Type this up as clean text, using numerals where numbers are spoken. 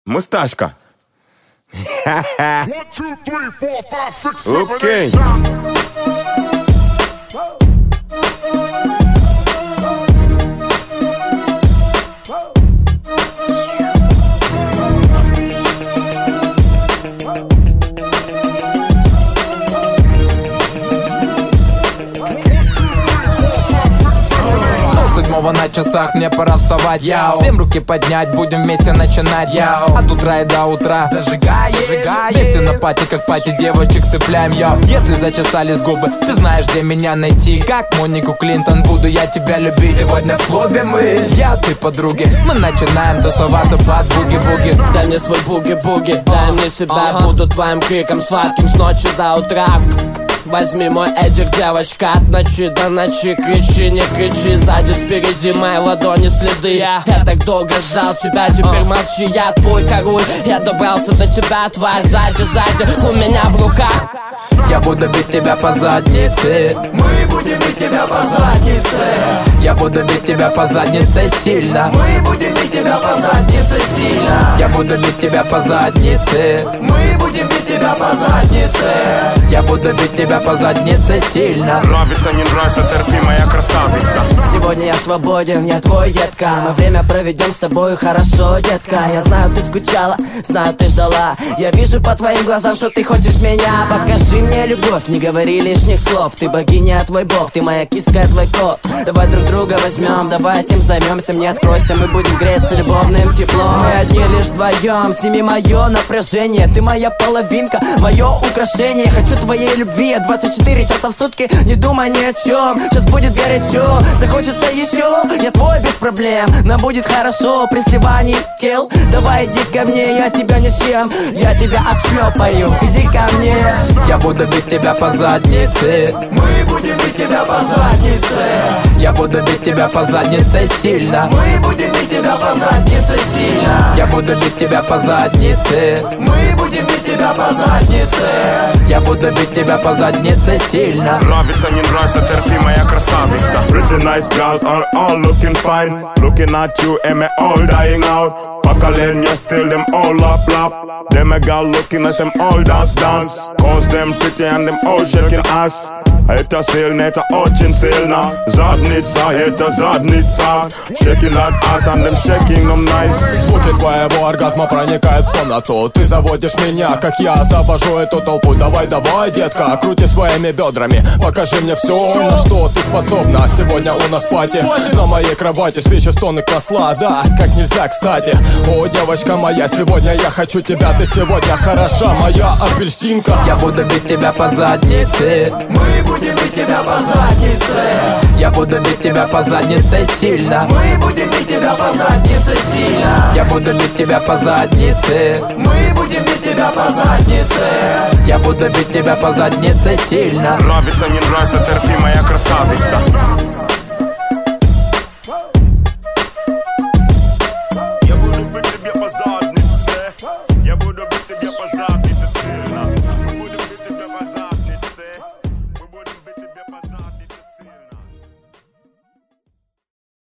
Мусташка. Окей. Седьмого на часах, мне пора вставать, яу. Всем руки поднять, будем вместе начинать, яу. От утра и до утра зажигаем. Вместе на пати, как пати, девочек цепляем, яу. Если зачесались губы, ты знаешь, где меня найти. Как Монику Клинтон, буду я тебя любить. Сегодня в клубе мы, я, ты, подруги. Мы начинаем тусоваться под буги-буги. Дай мне свой буги-буги, дай мне себя, буду твоим криком сладким с ночи до утра. Возьми мой эдик, девочка, от ночи до ночи. Кричи, не кричи, сзади, спереди мои ладони следы. Я так долго ждал тебя, теперь молчи, я твой король. Я добрался до тебя, твоя сзади, у меня в руках. Я буду бить тебя по заднице. Мы будем бить тебя по заднице. Я буду бить тебя по заднице сильно. Мы будем бить тебя по заднице сильно. Я буду бить тебя по заднице. Мы будем бить тебя по заднице. Я буду бить тебя по заднице сильно. Нравится, не нравится, терпи, моя красавица. Сегодня я свободен, я твой, детка. Мы время проведем с тобой хорошо, детка. Я знаю, ты скучала, знаю, ты ждала. Я вижу по твоим глазам, что ты хочешь меня. Покажи мне любовь, не говори лишних слов. Ты богиня, твой бог, ты моя киска, твой кот. Давай друг друга возьмем, давай этим займемся. Мне откройся, мы будем греться любовным теплом. Мы одни лишь вдвоем, сними мое напряжение. Ты моя половинка, мое украшение. Хочу твоей любви, 24 часа в сутки, не думай ни о чем. Сейчас будет горячо, захочется еще. Я твой без проблем, нам будет хорошо. При сливании тел, давай иди ко мне. Я тебя не съем, я тебя отшлепаю. Иди ко мне. Я буду бить тебя по заднице. Мы будем бить тебя по заднице. Я буду бить тебя по заднице сильно. Мы будем бить тебя по заднице сильно. Я буду бить тебя по заднице. Мы будем бить тебя по заднице. Я буду бить тебя по заднице сильно. Нравится, не нравится, терпи, моя красавица. Pretty nice girls are all looking fine. Looking at you and me all dying out. Поколения still them all lap. Them a girl looking at them all dance. Cause them pretty and them all shaking ass. Это сильно, это очень сильно. Задница, это задница. Shaking that ass and them shaking them nice. Звуки твоего оргазма проникают в комнату. Ты заводишь меня, как я завожу эту толпу. Давай, давай, детка, крути своими бедрами. Покажи мне все, на что ты способна. Сегодня у нас пати на моей кровати. Свечи, стоны, красла, да, как нельзя кстати. О, девочка моя, сегодня я хочу тебя. Ты сегодня хороша, моя апельсинка. Я буду бить тебя по заднице. Мы будем бить тебя по заднице. Я буду бить тебя по заднице сильно. Мы будем бить тебя по заднице сильно. Я буду бить тебя по заднице. Мы будем бить тебя по заднице. Я буду бить тебя по заднице сильно. Нравится, не нравится, терпи, моя красавица.